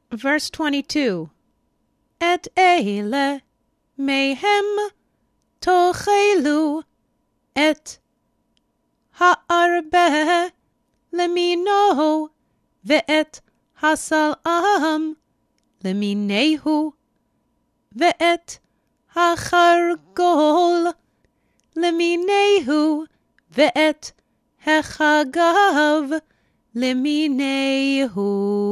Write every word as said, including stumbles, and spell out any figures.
Verse twenty-two. Et eile mehem tochelu et ha'arbe lemino ve'et hasalam leminehu ve'et hachargol leminehu ve'et hechagav leminehu.